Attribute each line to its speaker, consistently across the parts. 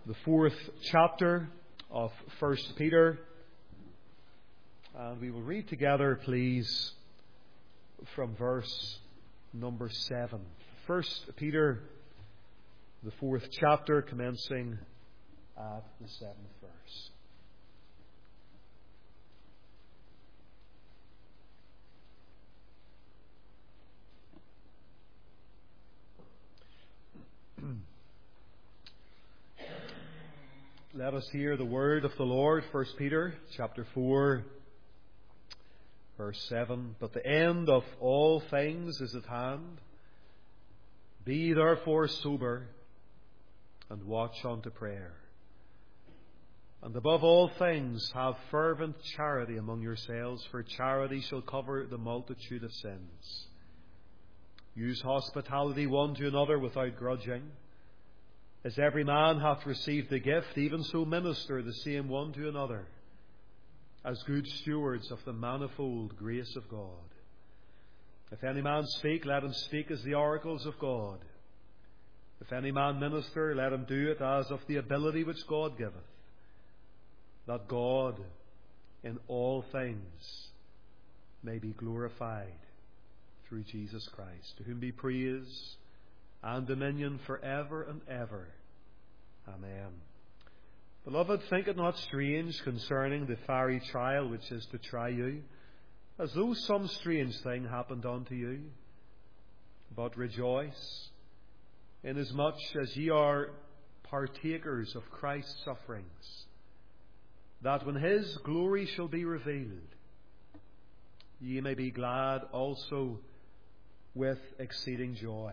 Speaker 1: the 4th chapter of 1 Peter. And we will read together, please, from verse number 7. 1 Peter, the 4th chapter, commencing at the 7th verse. Let us hear the word of the Lord. 1 Peter chapter 4, verse 7. But the end of all things is at hand. Be therefore sober, and watch unto prayer. And above all things, have fervent charity among yourselves, for charity shall cover the multitude of sins. Use hospitality one to another without grudging. As every man hath received the gift, even so minister the same one to another, as good stewards of the manifold grace of God. If any man speak, let him speak as the oracles of God. If any man minister, let him do it as of the ability which God giveth, that God in all things may be glorified through Jesus Christ, to whom be praise and dominion forever and ever. Amen. Beloved, think it not strange concerning the fiery trial which is to try you, as though some strange thing happened unto you. But rejoice, inasmuch as ye are partakers of Christ's sufferings, that when His glory shall be revealed, ye may be glad also with exceeding joy.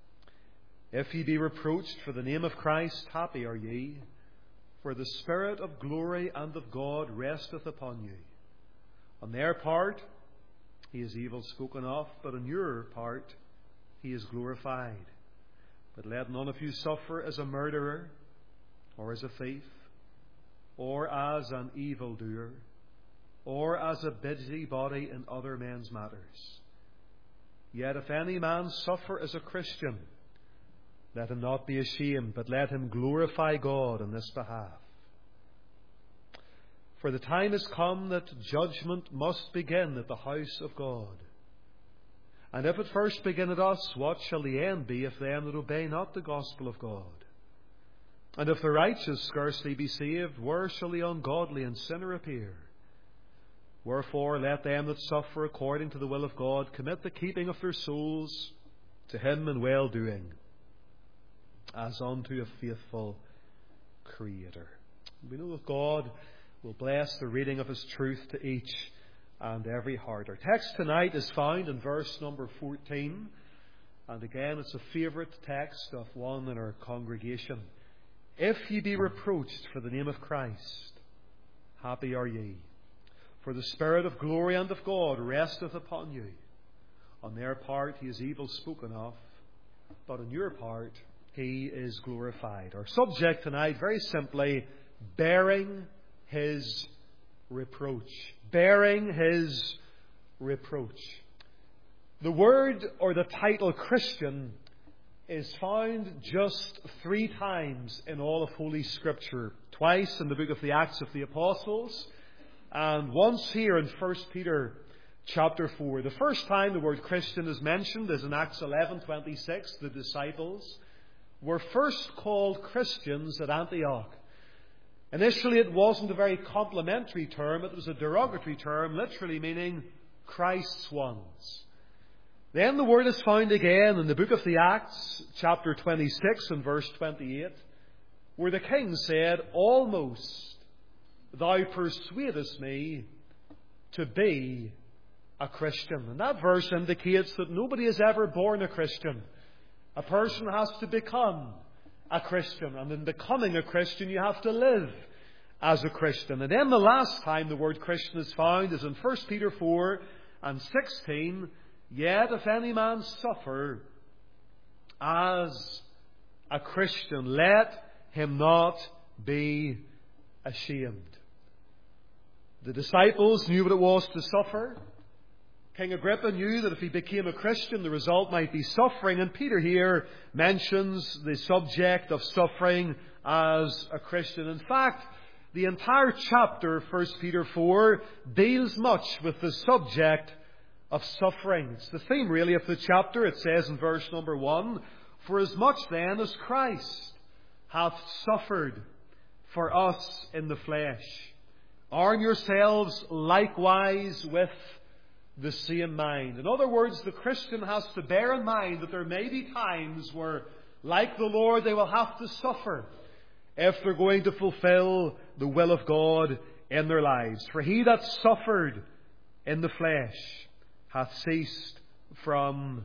Speaker 1: If ye be reproached for the name of Christ, happy are ye, for the Spirit of glory and of God resteth upon you. On their part He is evil spoken of, but on your part He is glorified. But let none of you suffer as a murderer, or as a thief, or as an evildoer, or as a busybody in other men's matters. Yet if any man suffer as a Christian, let him not be ashamed, but let him glorify God on this behalf. For the time is come that judgment must begin at the house of God. And if it first begin at us, what shall the end be of them that obey not the gospel of God? And if the righteous scarcely be saved, where shall the ungodly and sinner appear? Wherefore let them that suffer according to the will of God commit the keeping of their souls to Him in well-doing, as unto a faithful Creator. We know that God will bless the reading of His truth to each and every heart. Our text tonight is found in verse number 14. And again, it's a favourite text of one in our congregation. If ye be reproached for the name of Christ, happy are ye. For the Spirit of glory and of God resteth upon you. On their part He is evil spoken of, but on your part He is glorified. Our subject tonight, very simply, bearing His reproach. Bearing His reproach. The word or the title Christian is found just 3 times in all of Holy Scripture. Twice in the book of the Acts of the Apostles, and once here in 1 Peter chapter 4. The first time the word Christian is mentioned is in Acts 11:26. The disciples were first called Christians at Antioch. Initially it wasn't a very complimentary term, it was a derogatory term, literally meaning Christ's ones. Then the word is found again in the book of the Acts, chapter 26 and verse 28, where the king said, "Almost thou persuadest me to be a Christian." And that verse indicates that nobody is ever born a Christian. A person has to become a Christian. And in becoming a Christian, you have to live as a Christian. And then the last time the word Christian is found is in 1 Peter 4 and 16. Yet if any man suffer as a Christian, let him not be ashamed. The disciples knew what it was to suffer. King Agrippa knew that if he became a Christian, the result might be suffering, and Peter here mentions the subject of suffering as a Christian. In fact, the entire chapter of 1 Peter 4 deals much with the subject of suffering. It's the theme, really, of the chapter. It says in verse number 1, "For as much then as Christ hath suffered for us in the flesh, arm yourselves likewise with the same mind." In other words, the Christian has to bear in mind that there may be times where, like the Lord, they will have to suffer if they're going to fulfill the will of God in their lives. "For he that suffered in the flesh hath ceased from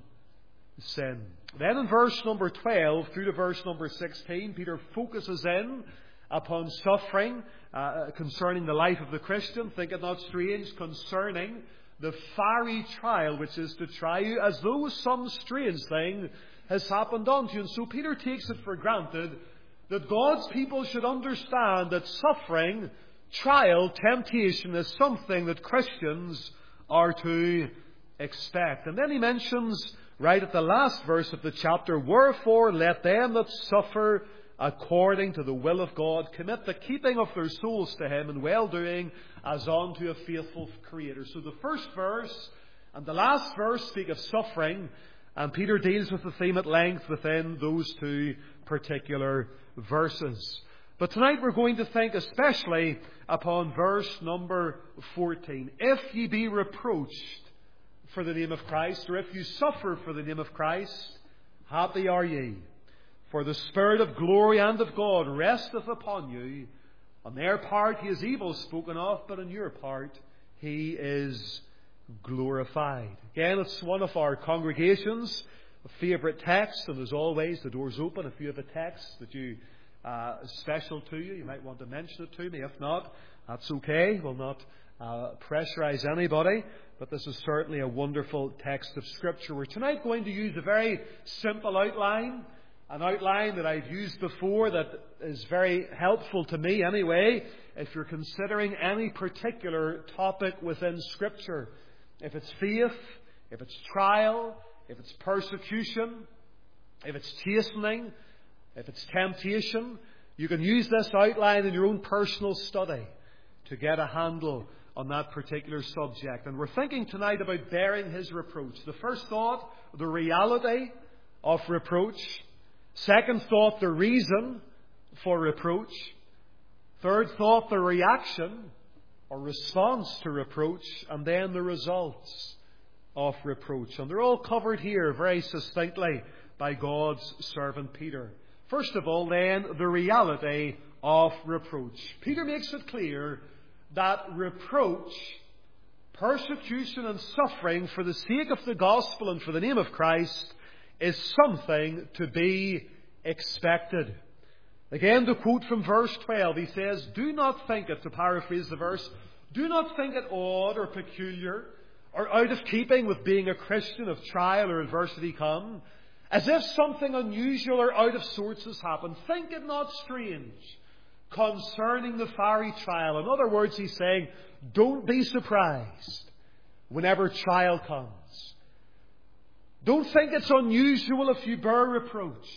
Speaker 1: sin." Then in verse number 12 through to verse number 16, Peter focuses in upon suffering concerning the life of the Christian. Think it not strange, concerning the fiery trial which is to try you, as though some strange thing has happened unto you. And so Peter takes it for granted that God's people should understand that suffering, trial, temptation is something that Christians are to expect. And then he mentions, right at the last verse of the chapter, "Wherefore let them that suffer according to the will of God commit the keeping of their souls to Him in well-doing as unto a faithful Creator." So the first verse and the last verse speak of suffering, and Peter deals with the theme at length within those two particular verses. But tonight we're going to think especially upon verse number 14. "If ye be reproached for the name of Christ," or if you suffer for the name of Christ, "happy are ye. For the Spirit of glory and of God resteth upon you. On their part He is evil spoken of, but on your part He is glorified." Again, it's one of our congregation's favourite texts, and as always, the door's open. If you have a text that is special to you, you might want to mention it to me. If not, that's okay. We'll not pressurise anybody. But this is certainly a wonderful text of Scripture. We're tonight going to use a very simple outline, an outline that I've used before that is very helpful to me anyway, if you're considering any particular topic within Scripture. If it's faith, if it's trial, if it's persecution, if it's chastening, if it's temptation, you can use this outline in your own personal study to get a handle on that particular subject. And we're thinking tonight about bearing His reproach. The first thought, the reality of reproach. Second thought, the reason for reproach. Third thought, the reaction or response to reproach. And then the results of reproach. And they're all covered here very succinctly by God's servant Peter. First of all, then, the reality of reproach. Peter makes it clear that reproach, persecution and suffering for the sake of the gospel and for the name of Christ is something to be expected. Again, to quote from verse 12, he says, "Do not think it," to paraphrase the verse, "do not think it odd or peculiar or out of keeping with being a Christian if trial or adversity come, as if something unusual or out of sorts has happened. Think it not strange concerning the fiery trial." In other words, he's saying, don't be surprised whenever trial comes. Don't think it's unusual if you bear reproach.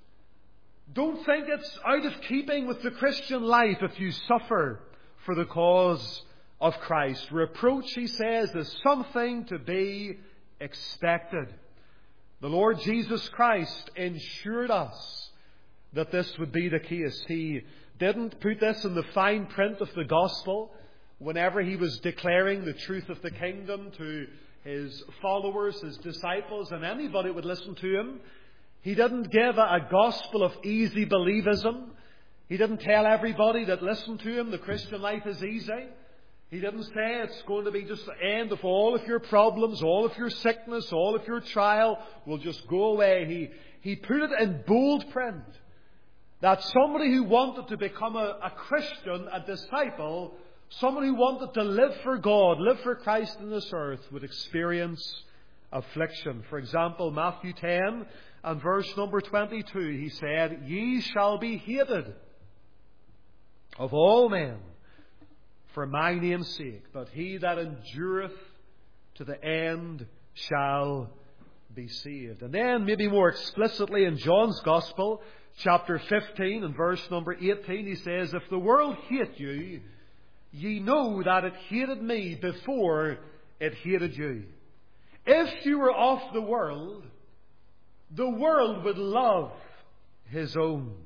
Speaker 1: Don't think it's out of keeping with the Christian life if you suffer for the cause of Christ. Reproach, he says, is something to be expected. The Lord Jesus Christ ensured us that this would be the case. He didn't put this in the fine print of the gospel whenever He was declaring the truth of the kingdom to His followers, His disciples, and anybody would listen to Him. He didn't give a gospel of easy believism. He didn't tell everybody that listened to Him the Christian life is easy. He didn't say it's going to be just the end of all of your problems, all of your sickness, all of your trial will just go away. He put it in bold print that somebody who wanted to become a Christian, a disciple, someone who wanted to live for God, live for Christ in this earth, would experience affliction. For example, Matthew 10 and verse number 22, He said, "Ye shall be hated of all men for my name's sake, but he that endureth to the end shall be saved. And then, maybe more explicitly in John's Gospel, chapter 15 and verse number 18, he says, "If the world hate you, ye know that it hated me before it hated you." If you were of the world would love his own.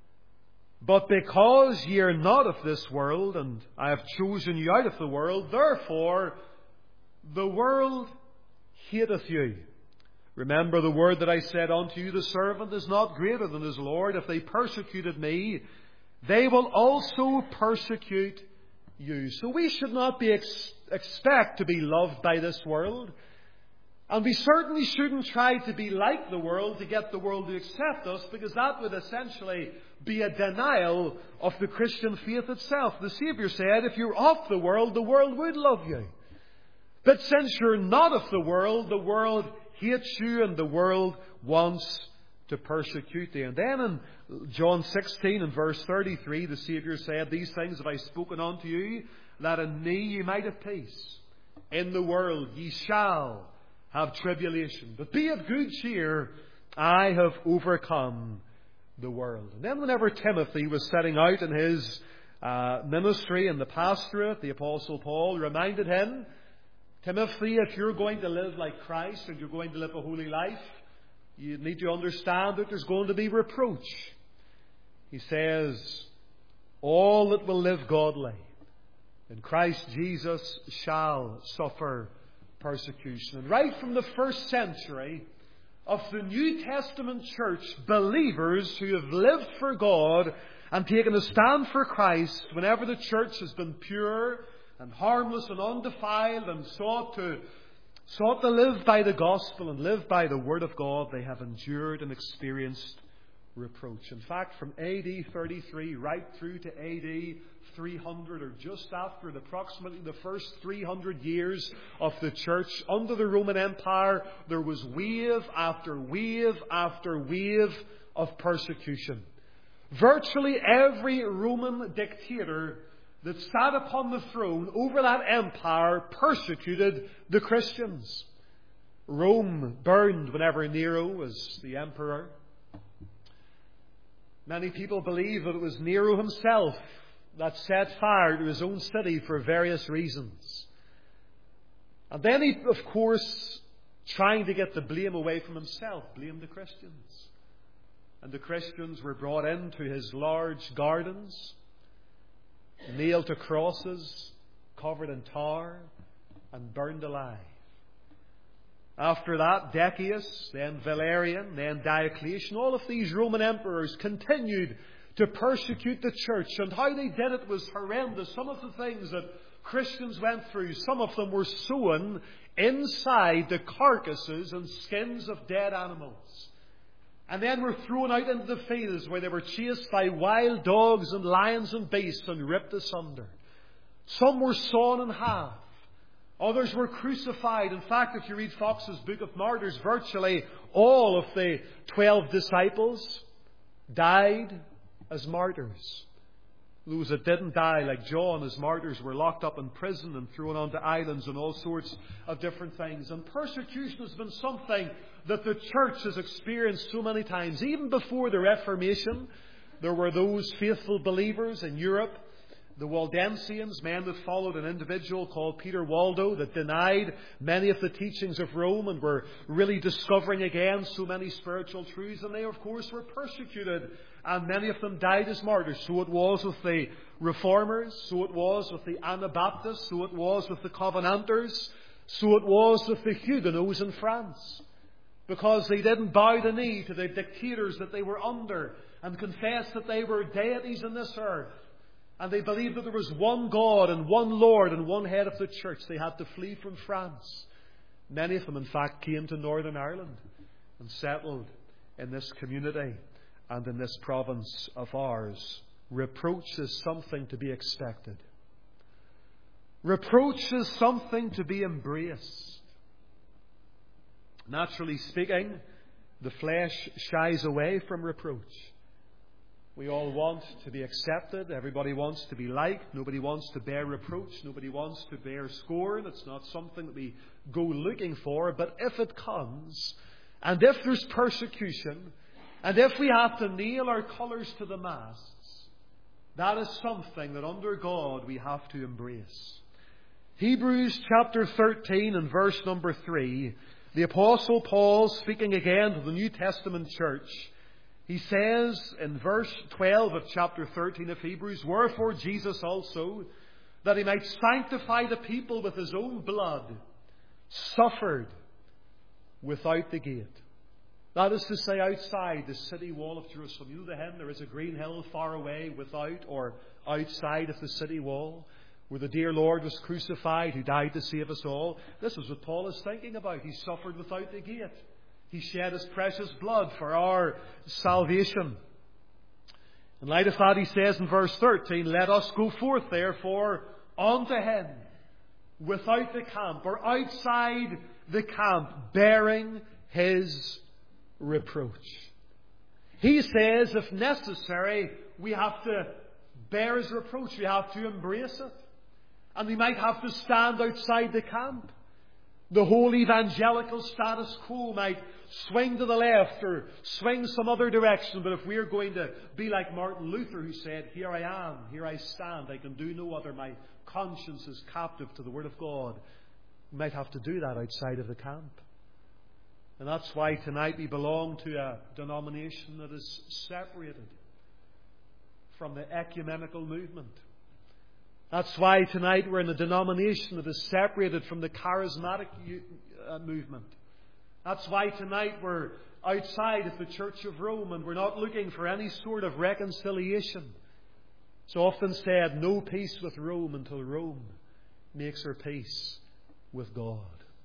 Speaker 1: But because ye are not of this world, and I have chosen you out of the world, therefore the world hateth you. Remember the word that I said unto you, the servant is not greater than his Lord. If they persecuted me, they will also persecute you. So we should not be expect to be loved by this world. And we certainly shouldn't try to be like the world to get the world to accept us, because that would essentially be a denial of the Christian faith itself. The Saviour said, if you're of the world would love you. But since you're not of the world hates you, and the world wants to persecute you. And then in John 16 and verse 33, the Saviour said, "These things have I spoken unto you, that in me ye might have peace. In the world ye shall have tribulation. But be of good cheer, I have overcome the world." And then whenever Timothy was setting out in his ministry in the pastorate, the Apostle Paul reminded him, "Timothy, if you're going to live like Christ and you're going to live a holy life, you need to understand that there's going to be reproach." He says, "All that will live godly in Christ Jesus shall suffer persecution." And right from the first century of the New Testament church, believers who have lived for God and taken a stand for Christ, whenever the church has been pure and harmless and undefiled and sought to live by the gospel and live by the word of God, they have endured and experienced reproach. In fact, from AD 33 right through to AD 300, or just after approximately the first 300 years of the church under the Roman Empire, there was wave after wave after wave of persecution. Virtually every Roman dictator that sat upon the throne over that empire persecuted the Christians. Rome burned whenever Nero was the emperor. Many people believe that it was Nero himself that set fire to his own city for various reasons. And then he, of course, trying to get the blame away from himself, blamed the Christians. And the Christians were brought into his large gardens, nailed to crosses, covered in tar, and burned alive. After that, Decius, then Valerian, then Diocletian, all of these Roman emperors continued to persecute the church. And how they did it was horrendous. Some of the things that Christians went through, some of them were sewn inside the carcasses and skins of dead animals. And then were thrown out into the fields where they were chased by wild dogs and lions and beasts and ripped asunder. Some were sawn in half. Others were crucified. In fact, if you read Fox's Book of Martyrs, virtually all of the 12 disciples died as martyrs. Those that didn't die, like John, as martyrs, were locked up in prison and thrown onto islands and all sorts of different things. And persecution has been something that the church has experienced so many times. Even before the Reformation, there were those faithful believers in Europe, the Waldensians, men that followed an individual called Peter Waldo, that denied many of the teachings of Rome and were really discovering again so many spiritual truths. And they, of course, were persecuted. And many of them died as martyrs. So it was with the Reformers. So it was with the Anabaptists. So it was with the Covenanters. So it was with the Huguenots in France. Because they didn't bow the knee to the dictators that they were under and confess that they were deities in this earth. And they believed that there was one God and one Lord and one head of the church. They had to flee from France. Many of them, in fact, came to Northern Ireland and settled in this community and in this province of ours. Reproach is something to be expected. Reproach is something to be embraced. Naturally speaking, the flesh shies away from reproach. We all want to be accepted. Everybody wants to be liked. Nobody wants to bear reproach. Nobody wants to bear scorn. It's not something that we go looking for. But if it comes, and if there's persecution, and if we have to nail our colours to the masts, that is something that under God we have to embrace. Hebrews chapter 13 and verse number 3, the Apostle Paul, speaking again to the New Testament church, he says in verse 12 of chapter 13 of Hebrews, "Wherefore Jesus also, that he might sanctify the people with his own blood, suffered without the gate." That is to say, outside the city wall of Jerusalem. You know the hymn, "There is a green hill far away without or outside of the city wall, where the dear Lord was crucified, who died to save us all." This is what Paul is thinking about. He suffered without the gate. He shed his precious blood for our salvation. In light of that, he says in verse 13, "Let us go forth, therefore, unto him, without the camp," or outside the camp, "bearing his reproach." He says, if necessary, we have to bear his reproach. We have to embrace it. And we might have to stand outside the camp. The whole evangelical status quo might swing to the left or swing some other direction. But if we're going to be like Martin Luther, who said, "Here I am, here I stand, I can do no other, my conscience is captive to the Word of God," we might have to do that outside of the camp. And that's why tonight we belong to a denomination that is separated from the ecumenical movement. That's why tonight we're in a denomination that is separated from the charismatic movement. That's why tonight we're outside of the Church of Rome and we're not looking for any sort of reconciliation. It's often said, no peace with Rome until Rome makes her peace with God.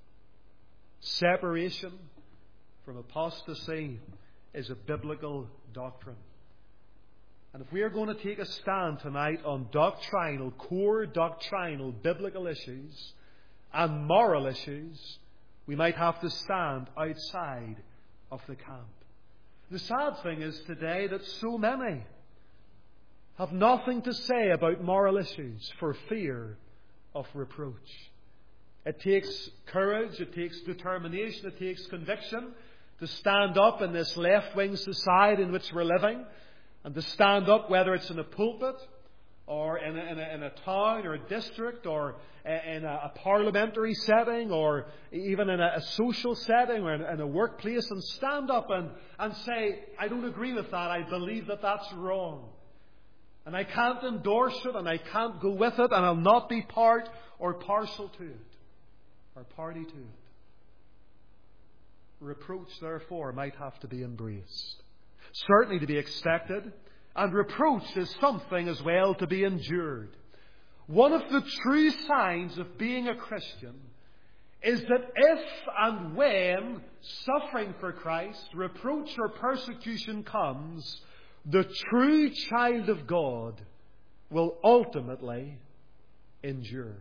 Speaker 1: Separation from apostasy is a biblical doctrine. And if we are going to take a stand tonight on core doctrinal, biblical issues and moral issues, we might have to stand outside of the camp. The sad thing is today that so many have nothing to say about moral issues for fear of reproach. It takes courage, it takes determination, it takes conviction to stand up in this left-wing society in which we're living, and to stand up, whether it's in a pulpit or in a town or a district or in a parliamentary setting or even in a social setting or in a workplace, and stand up and say, "I don't agree with that. I believe that that's wrong. And I can't endorse it and I can't go with it and I'll not be part or parcel to it or party to it." Reproach, therefore, might have to be embraced. Certainly to be expected, and reproach is something as well to be endured. One of the true signs of being a Christian is that if and when suffering for Christ, reproach or persecution comes, the true child of God will ultimately endure.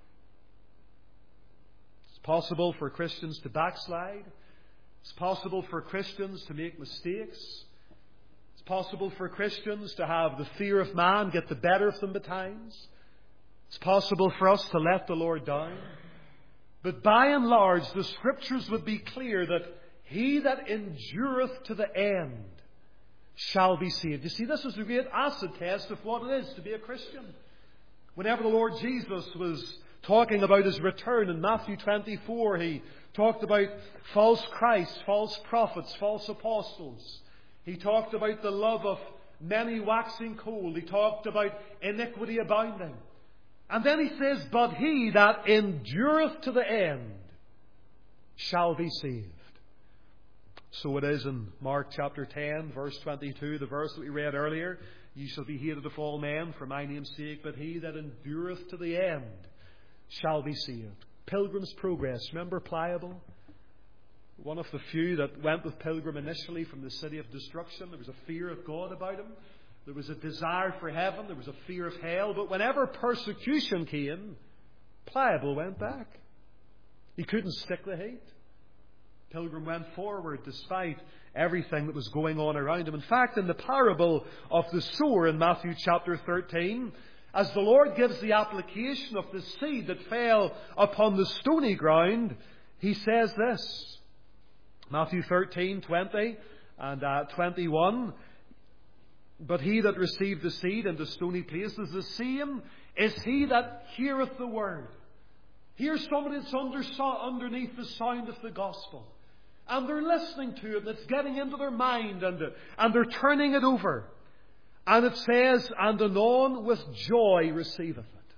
Speaker 1: It's possible for Christians to backslide. It's possible for Christians to make mistakes. It's possible for Christians to have the fear of man get the better of them at times. It's possible for us to let the Lord down. But by and large, the Scriptures would be clear that he that endureth to the end shall be saved. You see, this is the great acid test of what it is to be a Christian. Whenever the Lord Jesus was talking about his return in Matthew 24, he talked about false Christs, false prophets, false apostles. He talked about the love of many waxing cold. He talked about iniquity abounding. And then he says, "But he that endureth to the end shall be saved." So it is in Mark chapter 10, verse 22, the verse that we read earlier. "Ye shall be hated of all men for my name's sake, but he that endureth to the end shall be saved." Pilgrim's Progress. Remember Pliable? One of the few that went with Pilgrim initially from the city of destruction. There was a fear of God about him. There was a desire for heaven. There was a fear of hell. But whenever persecution came, Pliable went back. He couldn't stick the heat. Pilgrim went forward despite everything that was going on around him. In fact, in the parable of the sower in Matthew chapter 13, as the Lord gives the application of the seed that fell upon the stony ground, He says this. Matthew 13:20 and 21. But he that received the seed into stony places, the same is he that heareth the word. Here's somebody that's underneath the sound of the gospel. And they're listening to it, and it's getting into their mind, and they're turning it over. And it says, and anon with joy receiveth it.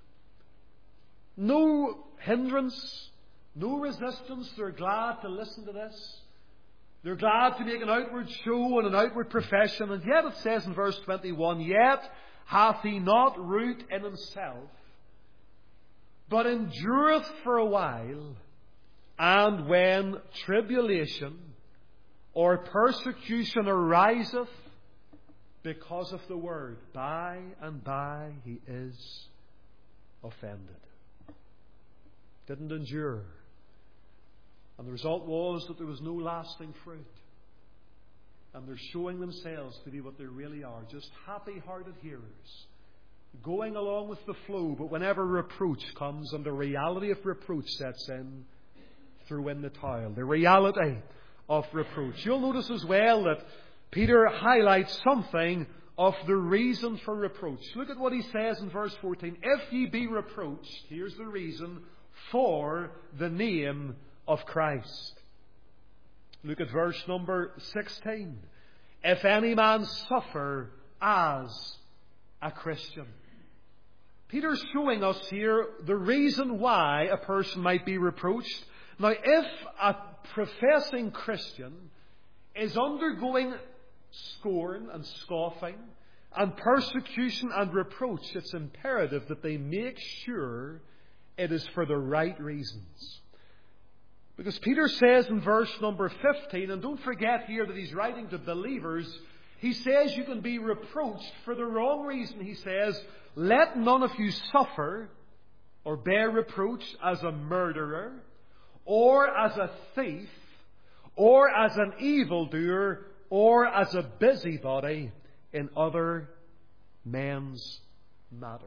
Speaker 1: No hindrance, no resistance. They're glad to listen to this. They're glad to make an outward show and an outward profession. And yet it says in verse 21, yet hath he not root in himself, but endureth for a while. And when tribulation or persecution ariseth because of the word, by and by he is offended. Didn't endure. And the result was that there was no lasting fruit. And they're showing themselves to be what they really are, just happy-hearted hearers, going along with the flow. But whenever reproach comes and the reality of reproach sets in, throw in the towel. The reality of reproach. You'll notice as well that Peter highlights something of the reason for reproach. Look at what he says in verse 14. If ye be reproached, here's the reason, for the name of Christ. Look at verse number 16. If any man suffer as a Christian. Peter's showing us here the reason why a person might be reproached. Now, if a professing Christian is undergoing scorn and scoffing and persecution and reproach, it's imperative that they make sure it is for the right reasons. Because Peter says in verse number 15, and don't forget here that he's writing to believers, he says you can be reproached for the wrong reason. He says, let none of you suffer or bear reproach as a murderer, or as a thief, or as an evildoer, or as a busybody in other men's matters.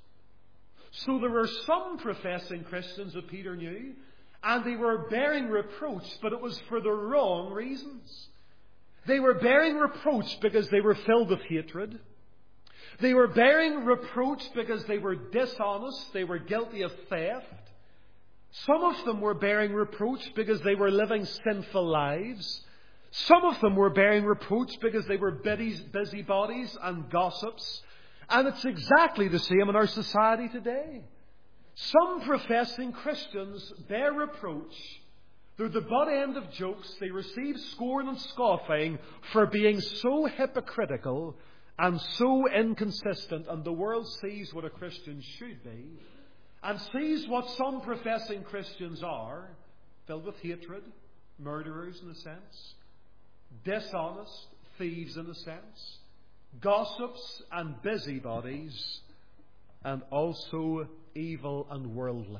Speaker 1: So there were some professing Christians that Peter knew, and they were bearing reproach, but it was for the wrong reasons. They were bearing reproach because they were filled with hatred. They were bearing reproach because they were dishonest. They were guilty of theft. Some of them were bearing reproach because they were living sinful lives. Some of them were bearing reproach because they were busybodies and gossips. And it's exactly the same in our society today. Some professing Christians bear reproach. They're the butt end of jokes. They receive scorn and scoffing for being so hypocritical and so inconsistent. And the world sees what a Christian should be, and sees what some professing Christians are, filled with hatred, murderers in a sense, dishonest, thieves in a sense, gossips and busybodies, and also evil and worldly.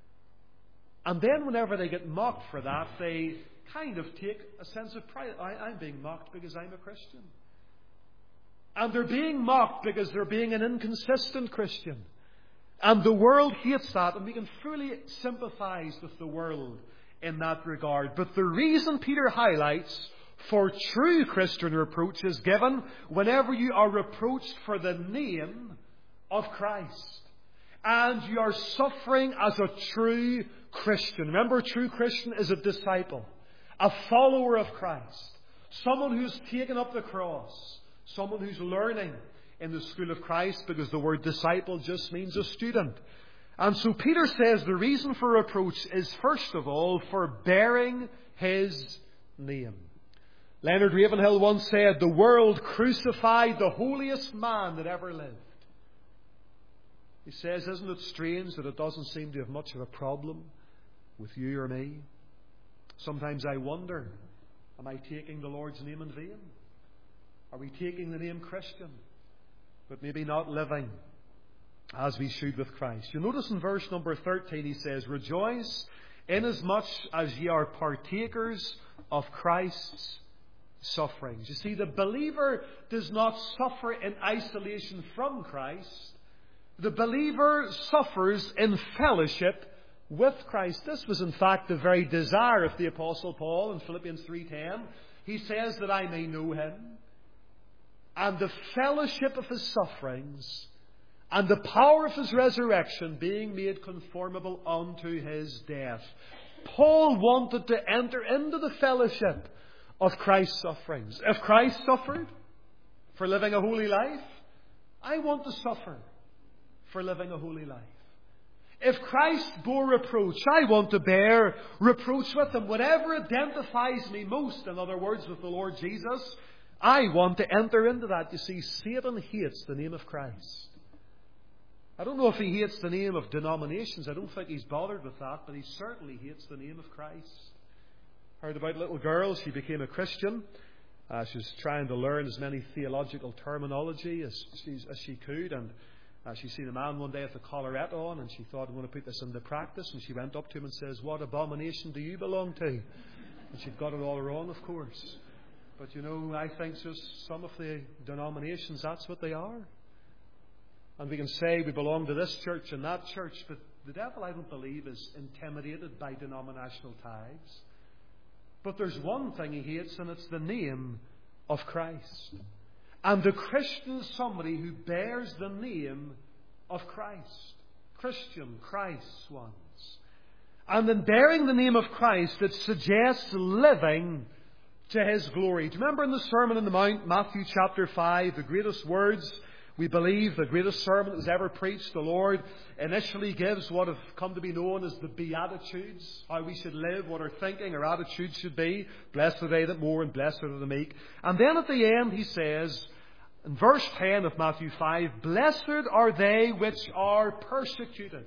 Speaker 1: And then whenever they get mocked for that, they kind of take a sense of pride. I'm being mocked because I'm a Christian. And they're being mocked because they're being an inconsistent Christian. And the world hates that, and we can fully sympathize with the world in that regard. But the reason Peter highlights for true Christian reproach is given whenever you are reproached for the name of Christ, and you are suffering as a true Christian. Remember, a true Christian is a disciple, a follower of Christ, someone who's taken up the cross, someone who's learning in the school of Christ, because the word disciple just means a student. And so Peter says the reason for reproach is first of all for bearing his name. Leonard Ravenhill once said, the world crucified the holiest man that ever lived. He says, isn't it strange that it doesn't seem to have much of a problem with you or me? Sometimes I wonder, am I taking the Lord's name in vain? Are we taking the name Christian, but maybe not living as we should with Christ? You notice in verse number 13 he says, rejoice inasmuch as ye are partakers of Christ's sufferings. You see, the believer does not suffer in isolation from Christ. The believer suffers in fellowship with Christ. This was in fact the very desire of the Apostle Paul in Philippians 3:10. He says that I may know Him and the fellowship of His sufferings and the power of His resurrection, being made conformable unto His death. Paul wanted to enter into the fellowship of Christ's sufferings. If Christ suffered for living a holy life, I want to suffer for living a holy life. If Christ bore reproach, I want to bear reproach with Him. Whatever identifies me most, in other words, with the Lord Jesus, I want to enter into that. You see, Satan hates the name of Christ. I don't know if he hates the name of denominations. I don't think he's bothered with that, but he certainly hates the name of Christ. Heard about a little girl. She became a Christian. She was trying to learn as many theological terminology as she could, and she seen a man one day with a collarette on, and she thought, I'm going to put this into practice. And she went up to him and says, what abomination do you belong to? And she'd got it all wrong, of course. But you know, I think just some of the denominations, that's what they are. And we can say we belong to this church and that church, but the devil, I don't believe, is intimidated by denominational ties. But there's one thing he hates, and it's the name of Christ. And the Christian is somebody who bears the name of Christ. Christian, Christ's ones. And in bearing the name of Christ, it suggests living to His glory. Do you remember in the Sermon on the Mount, Matthew chapter 5, the greatest words, we believe, the greatest sermon that was ever preached? The Lord initially gives what have come to be known as the Beatitudes, how we should live, what our thinking, our attitudes should be. Blessed are they that mourn, and blessed are the meek. And then at the end He says, in verse 10 of Matthew 5, blessed are they which are persecuted.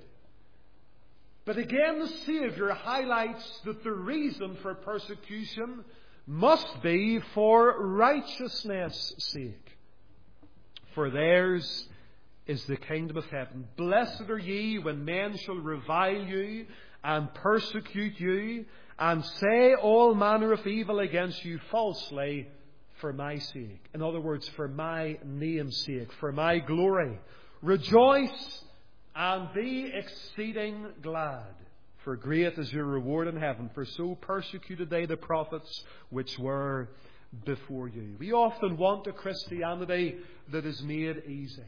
Speaker 1: But again, the Saviour highlights that the reason for persecution must be for righteousness' sake. For theirs is the kingdom of heaven. Blessed are ye when men shall revile you and persecute you and say all manner of evil against you falsely for my sake. In other words, for my name's sake, for my glory. Rejoice and be exceeding glad, for great is your reward in heaven. For so persecuted they the prophets which were before you. We often want a Christianity that is made easy.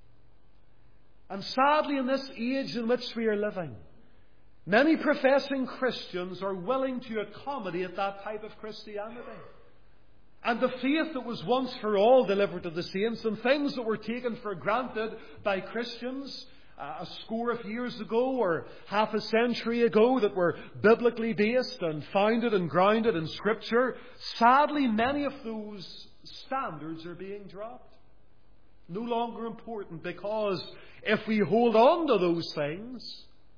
Speaker 1: And sadly, in this age in which we are living, many professing Christians are willing to accommodate that type of Christianity. And the faith that was once for all delivered to the saints, and things that were taken for granted by Christians a score of years ago or half a century ago, that were biblically based and founded and grounded in Scripture, sadly many of those standards are being dropped. No longer important, because if we hold on to those things,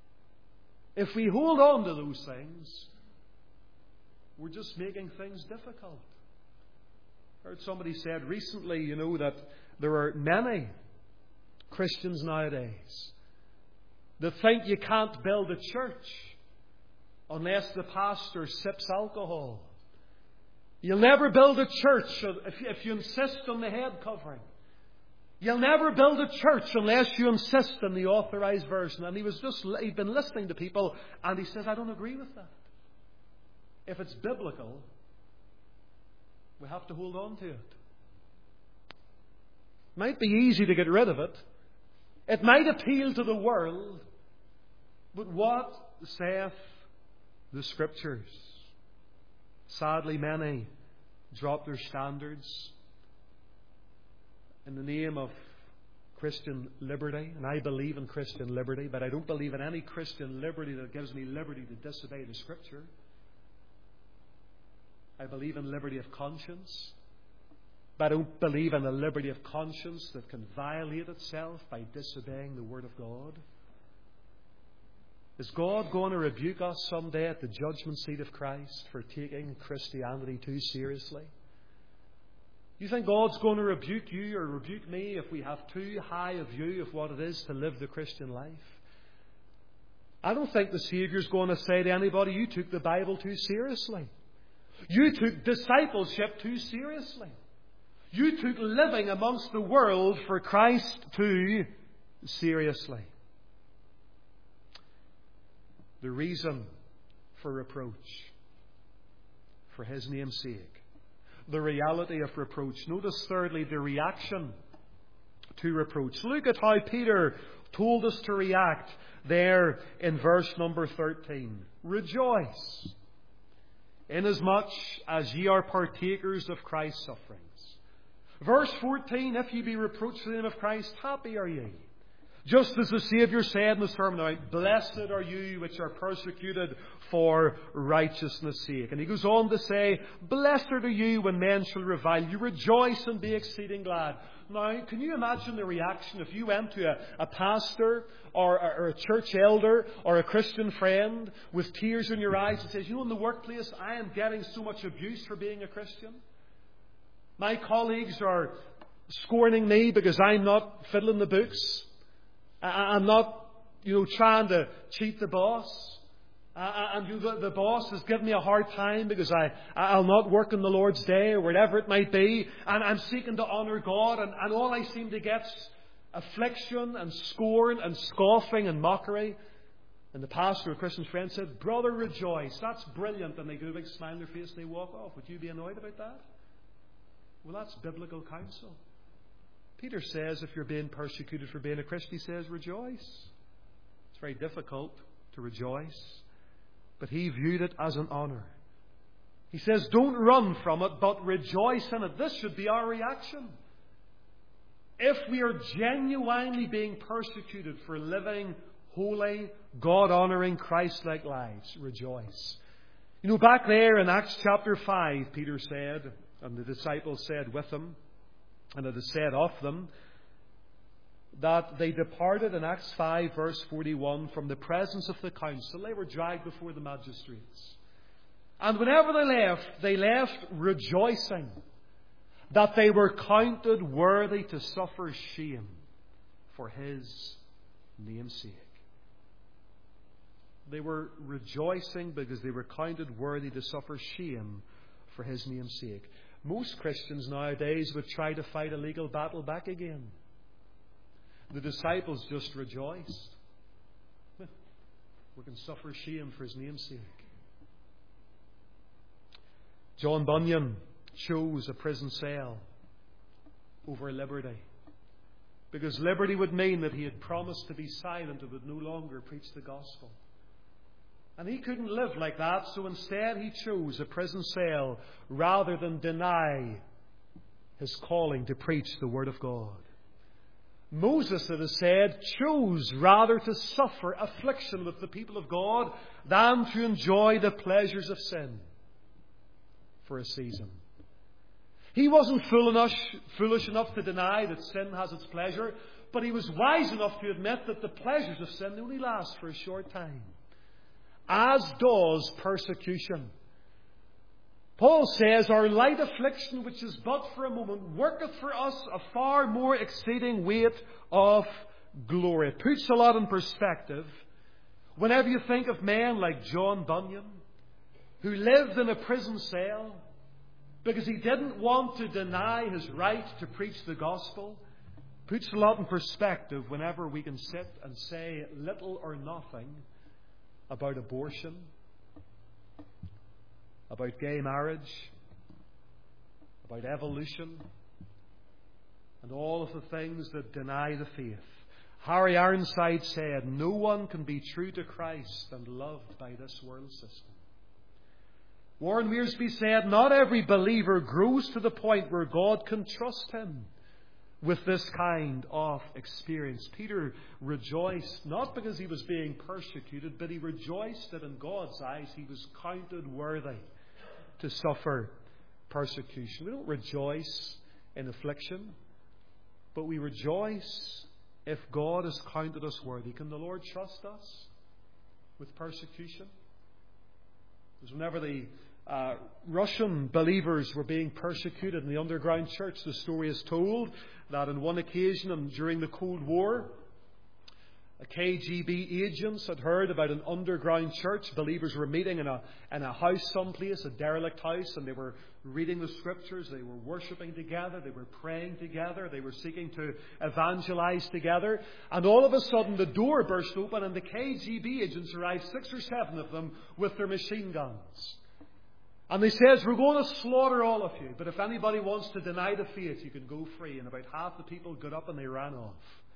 Speaker 1: we're just making things difficult. I heard somebody said recently, that there are many Christians nowadays that think you can't build a church unless the pastor sips alcohol. You'll never build a church if you insist on the head covering. You'll never build a church unless you insist on the authorized version. And he'd been listening to people, and he says, I don't agree with that. If it's biblical, we have to hold on to it. It might be easy to get rid of it. It might appeal to the world. But what saith the Scriptures? Sadly, many drop their standards in the name of Christian liberty. And I believe in Christian liberty, but I don't believe in any Christian liberty that gives me liberty to disobey the Scripture. I believe in liberty of conscience, but I don't believe in a liberty of conscience that can violate itself by disobeying the Word of God. Is God going to rebuke us someday at the judgment seat of Christ for taking Christianity too seriously? You think God's going to rebuke you or rebuke me if we have too high a view of what it is to live the Christian life? I don't think the Saviour's going to say to anybody, you took the Bible too seriously. You took discipleship too seriously. You took living amongst the world for Christ too seriously. The reason for reproach, for His name's sake. The reality of reproach. Notice thirdly, the reaction to reproach. Look at how Peter told us to react there in verse number 13. Rejoice, inasmuch as ye are partakers of Christ's sufferings. Verse 14, if ye be reproached for the name of Christ, happy are ye. Just as the Saviour said in the Sermon on the Mount, blessed are you which are persecuted for righteousness' sake. And he goes on to say, blessed are you when men shall revile you. Rejoice and be exceeding glad. Now, can you imagine the reaction if you went to a pastor or a church elder or a Christian friend with tears in your eyes and says, you know, in the workplace I am getting so much abuse for being a Christian. My colleagues are scorning me because I'm not fiddling the books. I'm not, trying to cheat the boss. And the boss has given me a hard time because I'll not work on the Lord's day or whatever it might be. And I'm seeking to honour God. And all I seem to get is affliction and scorn and scoffing and mockery. And the pastor or Christian friend said, brother, rejoice. That's brilliant. And they get a big smile on their face and they walk off. Would you be annoyed about that? Well, that's biblical counsel. Peter says if you're being persecuted for being a Christian, he says rejoice. It's very difficult to rejoice, but he viewed it as an honour. He says don't run from it, but rejoice in it. This should be our reaction. If we are genuinely being persecuted for living holy, God-honouring, Christ-like lives, rejoice. Back there in Acts chapter 5, Peter said, and the disciples said with him, and it is said of them, that they departed in Acts 5 verse 41 from the presence of the council. They were dragged before the magistrates. And whenever they left rejoicing that they were counted worthy to suffer shame for His name's sake. They were rejoicing because they were counted worthy to suffer shame for His name's sake. Most Christians nowadays would try to fight a legal battle back again. The disciples just rejoiced. We can suffer shame for His name's sake. John Bunyan chose a prison cell over liberty, because liberty would mean that he had promised to be silent and would no longer preach the gospel. And he couldn't live like that, so instead he chose a prison cell rather than deny his calling to preach the Word of God. Moses, it is said, chose rather to suffer affliction with the people of God than to enjoy the pleasures of sin for a season. He wasn't foolish enough to deny that sin has its pleasure, but he was wise enough to admit that the pleasures of sin only last for a short time. As does persecution. Paul says, our light affliction, which is but for a moment, worketh for us a far more exceeding weight of glory. It puts a lot in perspective. Whenever you think of men like John Bunyan, who lived in a prison cell because he didn't want to deny his right to preach the gospel, puts a lot in perspective whenever we can sit and say little or nothing about abortion, about gay marriage, about evolution, and all of the things that deny the faith. Harry Ironside said, no one can be true to Christ and loved by this world system. Warren Wiersbe said, not every believer grows to the point where God can trust him with this kind of experience. Peter rejoiced, not because he was being persecuted, but he rejoiced that in God's eyes he was counted worthy to suffer persecution. We don't rejoice in affliction, but we rejoice if God has counted us worthy. Can the Lord trust us with persecution? Because whenever the Russian believers were being persecuted in the underground church, the story is told that on one occasion and during the Cold War, KGB agents had heard about an underground church. Believers were meeting in a house someplace, a derelict house, and they were reading the Scriptures. They were worshipping together. They were praying together. They were seeking to evangelize together. And all of a sudden the door burst open and the KGB agents arrived, 6 or 7 of them, with their machine guns. And they says, we're going to slaughter all of you, but if anybody wants to deny the faith, you can go free. And about half the people got up and they ran off.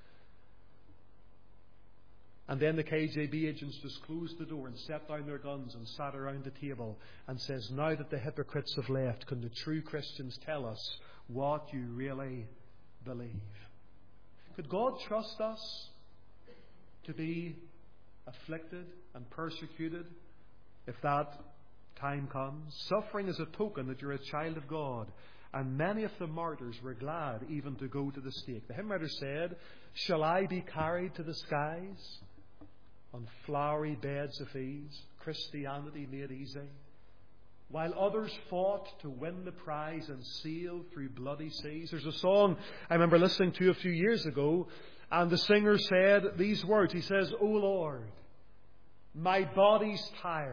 Speaker 1: And then the KGB agents just closed the door and set down their guns and sat around the table and says, now that the hypocrites have left, can the true Christians tell us what you really believe? Could God trust us to be afflicted and persecuted if that time comes? Suffering is a token that you're a child of God. And many of the martyrs were glad even to go to the stake. The hymn writer said, shall I be carried to the skies on flowery beds of ease, Christianity made easy, while others fought to win the prize and sailed through bloody seas? There's a song I remember listening to a few years ago, and the singer said these words. He says, O Lord, my body's tired,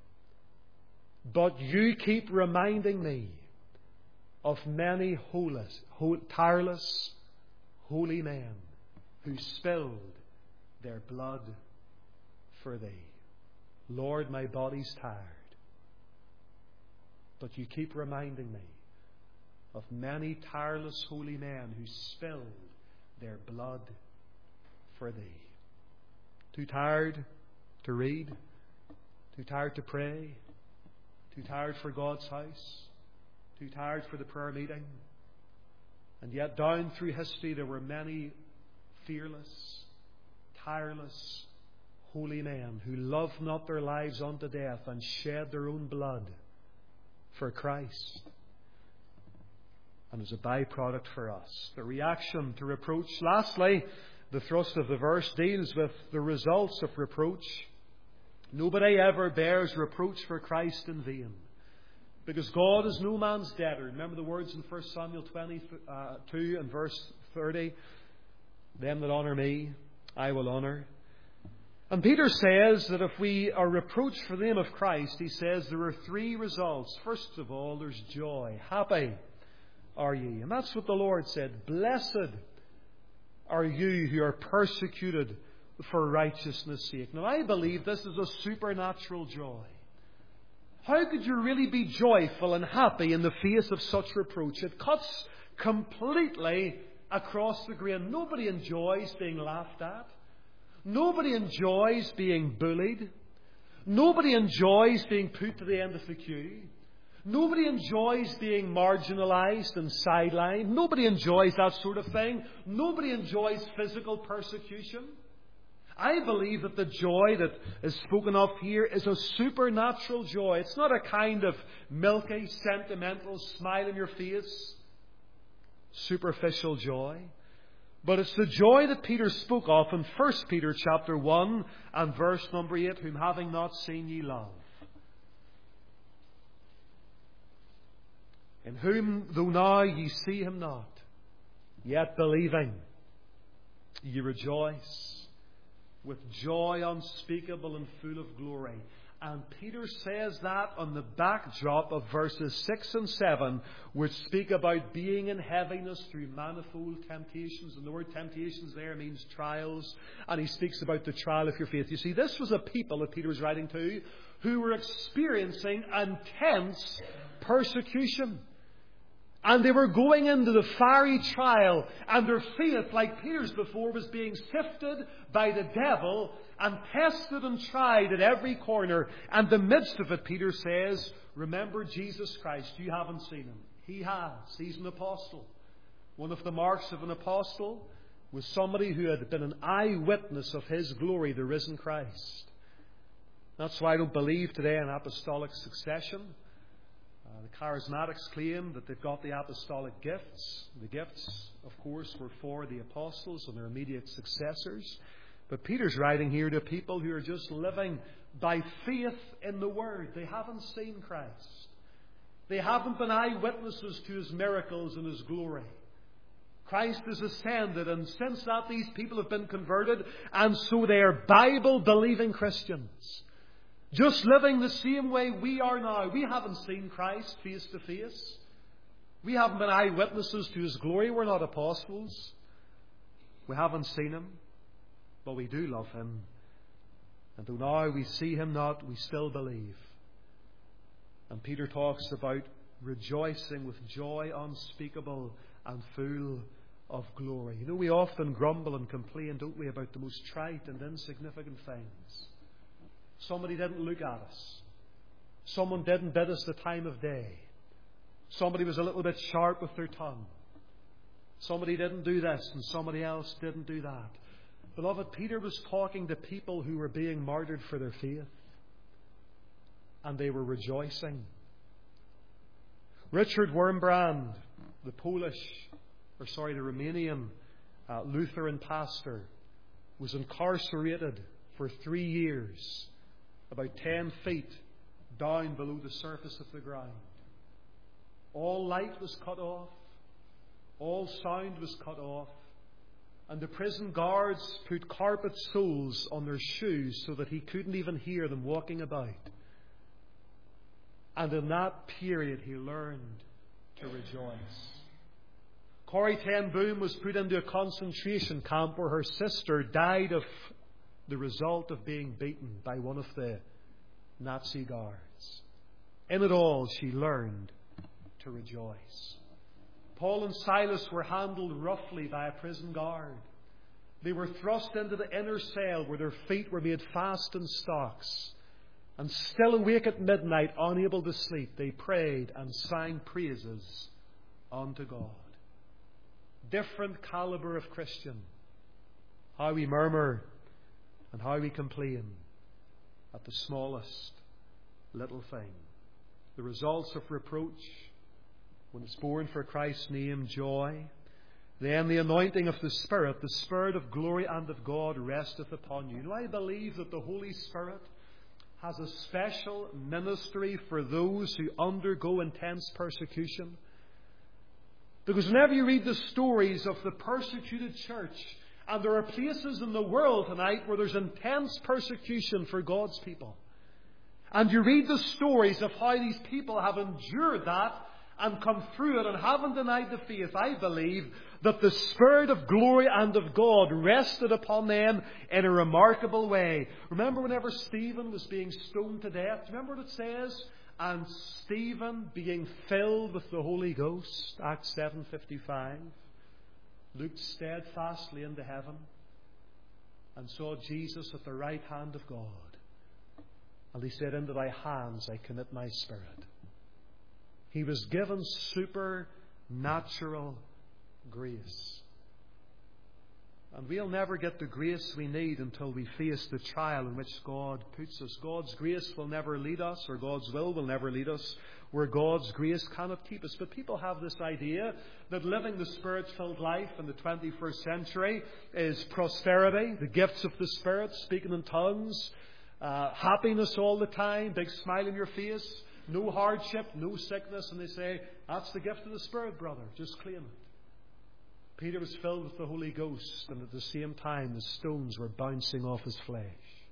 Speaker 1: but you keep reminding me of many tireless, holy men who spilled their blood for thee. Lord, my body's tired, but you keep reminding me of many tireless holy men who spilled their blood for thee. Too tired to read, too tired to pray, too tired for God's house, too tired for the prayer meeting. And yet down through history there were many fearless, tireless, holy men who loved not their lives unto death and shed their own blood for Christ. And as a byproduct for us, the reaction to reproach. Lastly, the thrust of the verse deals with the results of reproach. Nobody ever bears reproach for Christ in vain, because God is no man's debtor. Remember the words in 1 Samuel 22 and verse 30, them that honour me, I will honour. And Peter says that if we are reproached for the name of Christ, he says there are 3 results. First of all, there's joy. Happy are ye. And that's what the Lord said. Blessed are you who are persecuted for righteousness' sake. Now, I believe this is a supernatural joy. How could you really be joyful and happy in the face of such reproach? It cuts completely across the grain. Nobody enjoys being laughed at. Nobody enjoys being bullied. Nobody enjoys being put to the end of the queue. Nobody enjoys being marginalised and sidelined. Nobody enjoys that sort of thing. Nobody enjoys physical persecution. I believe that the joy that is spoken of here is a supernatural joy. It's not a kind of milky, sentimental, smile in your face, superficial joy. But it's the joy that Peter spoke of in 1 Peter chapter 1 and verse number 8, whom having not seen ye love. In whom, though now ye see him not, yet believing, ye rejoice with joy unspeakable and full of glory. And Peter says that on the backdrop of verses 6 and 7, which speak about being in heaviness through manifold temptations. And the word temptations there means trials. And he speaks about the trial of your faith. You see, this was a people that Peter was writing to who were experiencing intense persecution. And they were going into the fiery trial, and their faith, like Peter's before, was being sifted by the devil and tested and tried at every corner. And in the midst of it, Peter says, remember Jesus Christ. You haven't seen him. He has. He's an apostle. One of the marks of an apostle was somebody who had been an eyewitness of his glory, the risen Christ. That's why I don't believe today in apostolic succession. The charismatics claim that they've got the apostolic gifts. The gifts, of course, were for the apostles and their immediate successors. But Peter's writing here to people who are just living by faith in the Word. They haven't seen Christ. They haven't been eyewitnesses to His miracles and His glory. Christ is ascended, and since that these people have been converted, and so they are Bible-believing Christians. Just living the same way we are now. We haven't seen Christ face to face. We haven't been eyewitnesses to His glory. We're not apostles. We haven't seen Him, but we do love Him. And though now we see Him not, we still believe. And Peter talks about rejoicing with joy unspeakable and full of glory. You know, we often grumble and complain, don't we, about the most trite and insignificant things. Somebody didn't look at us. Someone didn't bid us the time of day. Somebody was a little bit sharp with their tongue. Somebody didn't do this and somebody else didn't do that. Beloved, Peter was talking to people who were being martyred for their faith. And they were rejoicing. Richard Wurmbrand, the Romanian Lutheran pastor, was incarcerated for 3 years, about 10 feet down below the surface of the ground. All light was cut off. All sound was cut off. And the prison guards put carpet soles on their shoes so that he couldn't even hear them walking about. And in that period he learned to rejoice. Corrie ten Boom was put into a concentration camp where her sister died of the result of being beaten by one of the Nazi guards. In it all, she learned to rejoice. Paul and Silas were handled roughly by a prison guard. They were thrust into the inner cell where their feet were made fast in stocks. And still awake at midnight, unable to sleep, they prayed and sang praises unto God. Different caliber of Christian. How we murmur and how we complain at the smallest little thing. The results of reproach, when it's born for Christ's name, joy. Then the anointing of the Spirit of glory and of God resteth upon you. Now I believe that the Holy Spirit has a special ministry for those who undergo intense persecution. Because whenever you read the stories of the persecuted church, and there are places in the world tonight where there's intense persecution for God's people, and you read the stories of how these people have endured that and come through it and haven't denied the faith, I believe that the Spirit of glory and of God rested upon them in a remarkable way. Remember whenever Stephen was being stoned to death? Remember what it says? And Stephen, being filled with the Holy Ghost, Acts 7:55, looked steadfastly into heaven and saw Jesus at the right hand of God. And he said, into thy hands I commit my spirit. He was given supernatural grace. And we'll never get the grace we need until we face the trial in which God puts us. God's grace will never lead us, or God's will never lead us where God's grace cannot keep us. But people have this idea that living the Spirit-filled life in the 21st century is prosperity, the gifts of the Spirit, speaking in tongues, happiness all the time, big smile on your face, no hardship, no sickness. And they say, that's the gift of the Spirit, brother. Just claim it. Peter was filled with the Holy Ghost, and at the same time the stones were bouncing off his flesh.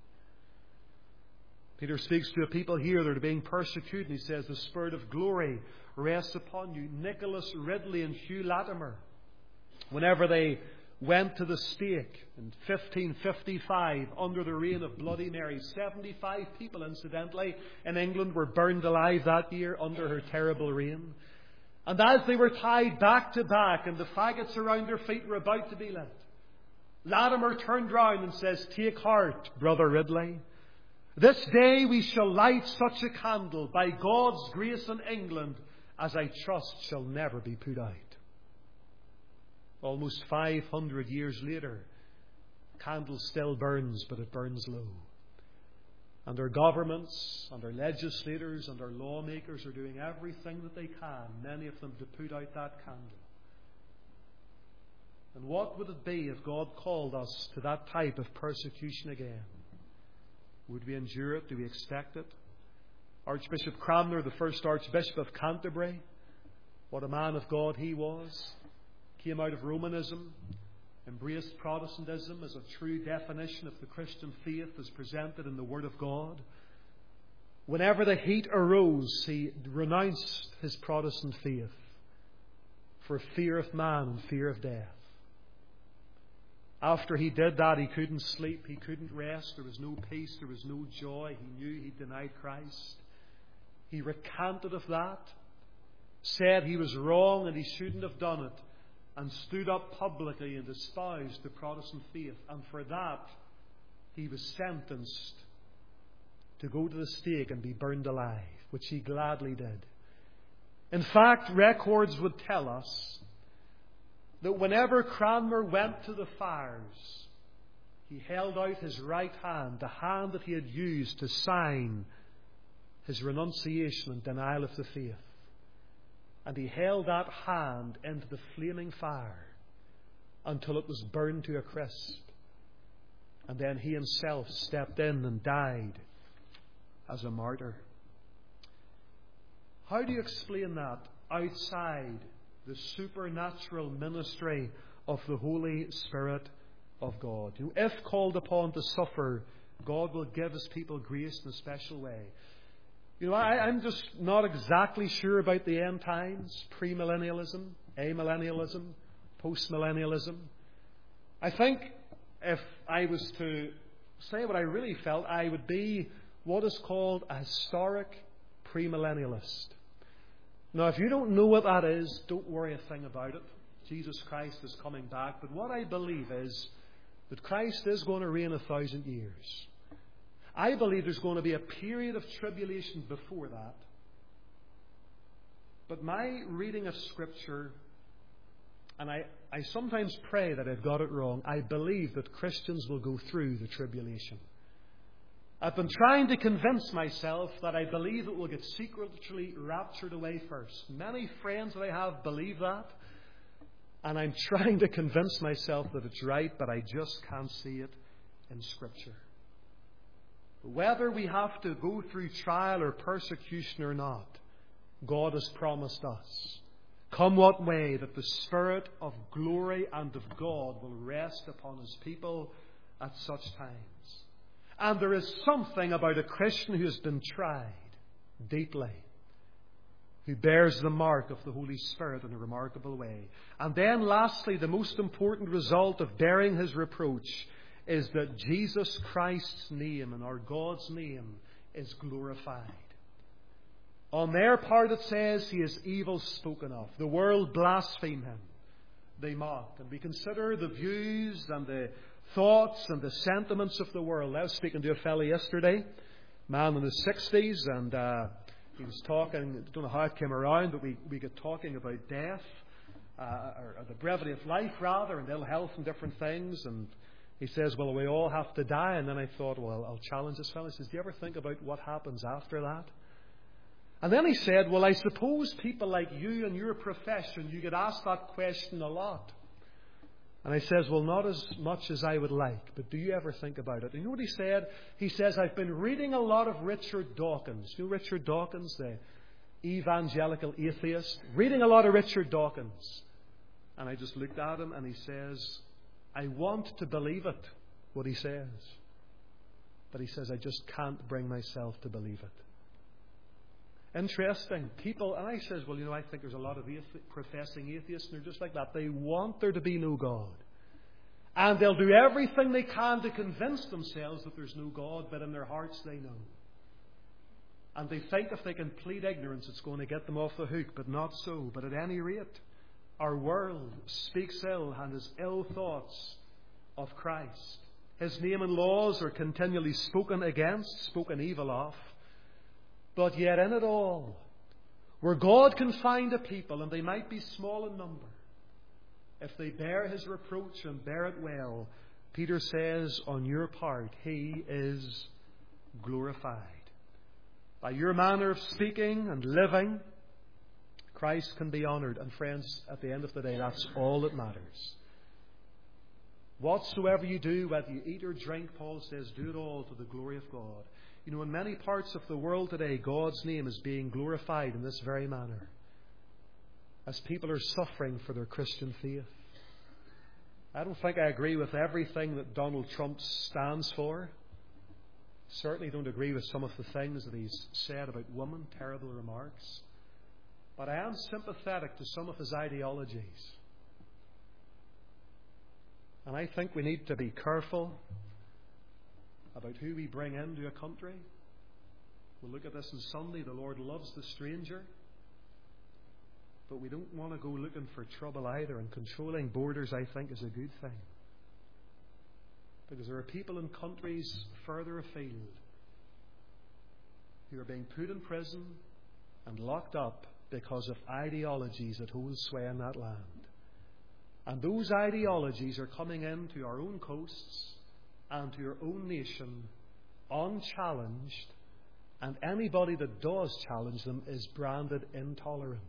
Speaker 1: Peter speaks to a people here that are being persecuted, and he says, the Spirit of glory rests upon you. Nicholas Ridley and Hugh Latimer, whenever they went to the stake in 1555 under the reign of Bloody Mary, 75 people, incidentally, in England were burned alive that year under her terrible reign. And as they were tied back to back and the faggots around their feet were about to be lit, Latimer turned round and says, take heart, Brother Ridley. This day we shall light such a candle by God's grace in England as I trust shall never be put out. Almost 500 years later, the candle still burns, but it burns low. And our governments and our legislators and our lawmakers are doing everything that they can, many of them, to put out that candle. And what would it be if God called us to that type of persecution again? Would we endure it? Do we expect it? Archbishop Cranmer, the first Archbishop of Canterbury, what a man of God he was. came out of Romanism, embraced Protestantism as a true definition of the Christian faith as presented in the Word of God. Whenever the heat arose, he renounced his Protestant faith for fear of man and fear of death. After he did that, he couldn't sleep, he couldn't rest, there was no peace, there was no joy. He knew he denied Christ. He recanted of that, said he was wrong and he shouldn't have done it, and stood up publicly and espoused the Protestant faith. And for that, he was sentenced to go to the stake and be burned alive, which he gladly did. In fact, records would tell us that whenever Cranmer went to the fires, he held out his right hand, the hand that he had used to sign his renunciation and denial of the faith. And he held that hand into the flaming fire until it was burned to a crisp. And then he himself stepped in and died as a martyr. How do you explain that outside the supernatural ministry of the Holy Spirit of God? If called upon to suffer, God will give His people grace in a special way. I'm just not exactly sure about the end times, premillennialism, amillennialism, postmillennialism. I think if I was to say what I really felt, I would be what is called a historic premillennialist. Now, if you don't know what that is, don't worry a thing about it. Jesus Christ is coming back. But what I believe is that Christ is going to reign 1,000 years. I believe there's going to be a period of tribulation before that. But my reading of Scripture, and I sometimes pray that I've got it wrong, I believe that Christians will go through the tribulation. I've been trying to convince myself that I believe it will get secretly raptured away first. Many friends that I have believe that. And I'm trying to convince myself that it's right, but I just can't see it in Scripture. Whether we have to go through trial or persecution or not, God has promised us, come what may, that the Spirit of glory and of God will rest upon His people at such times. And there is something about a Christian who has been tried deeply, who bears the mark of the Holy Spirit in a remarkable way. And then lastly, the most important result of bearing His reproach is that Jesus Christ's name and our God's name is glorified. On their part it says He is evil spoken of. The world blaspheme Him. They mock. And we consider the views and the thoughts and the sentiments of the world. I was speaking to a fellow yesterday, man in his 60s, and he was talking, I don't know how it came around, but we got talking about death, or the brevity of life rather, and ill health and different things, and he says, well, we all have to die. And then I thought, well, I'll challenge this fellow. He says, do you ever think about what happens after that? And then he said, well, I suppose people like you and your profession, you get asked that question a lot. And I says, well, not as much as I would like, but do you ever think about it? And you know what he said? He says, I've been reading a lot of Richard Dawkins. You know Richard Dawkins, the evangelical atheist? Reading a lot of Richard Dawkins. And I just looked at him and he says, I want to believe it, what he says. But he says, I just can't bring myself to believe it. Interesting. People, and I says, well, I think there's a lot of professing atheists, and they're just like that. They want there to be no God. And they'll do everything they can to convince themselves that there's no God, but in their hearts they know. And they think if they can plead ignorance, it's going to get them off the hook, but not so. But at any rate, our world speaks ill and has ill thoughts of Christ. His name and laws are continually spoken against, spoken evil of. But yet in it all, where God can find a people, and they might be small in number, if they bear His reproach and bear it well, Peter says, on your part, He is glorified. By your manner of speaking and living, Christ can be honoured. And friends, at the end of the day, that's all that matters. Whatsoever you do, whether you eat or drink, Paul says, do it all to the glory of God. In many parts of the world today, God's name is being glorified in this very manner. as people are suffering for their Christian faith. I don't think I agree with everything that Donald Trump stands for. Certainly don't agree with some of the things that he's said about women, terrible remarks. But I am sympathetic to some of his ideologies. And I think we need to be careful about who we bring into a country. We'll look at this on Sunday. The Lord loves the stranger. But we don't want to go looking for trouble either. And controlling borders, I think, is a good thing. Because there are people in countries further afield who are being put in prison and locked up because of ideologies that hold sway in that land. And those ideologies are coming into our own coasts and to our own nation unchallenged, and anybody that does challenge them is branded intolerant.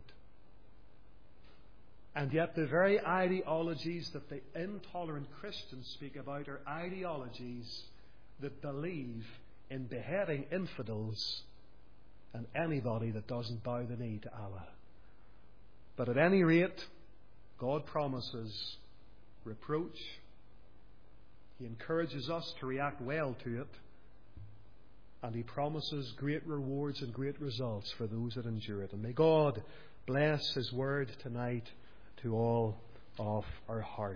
Speaker 1: And yet the very ideologies that the intolerant Christians speak about are ideologies that believe in beheading infidels and anybody that doesn't bow the knee to Allah. But at any rate, God promises reproach. He encourages us to react well to it. And He promises great rewards and great results for those that endure it. And may God bless His word tonight to all of our hearts.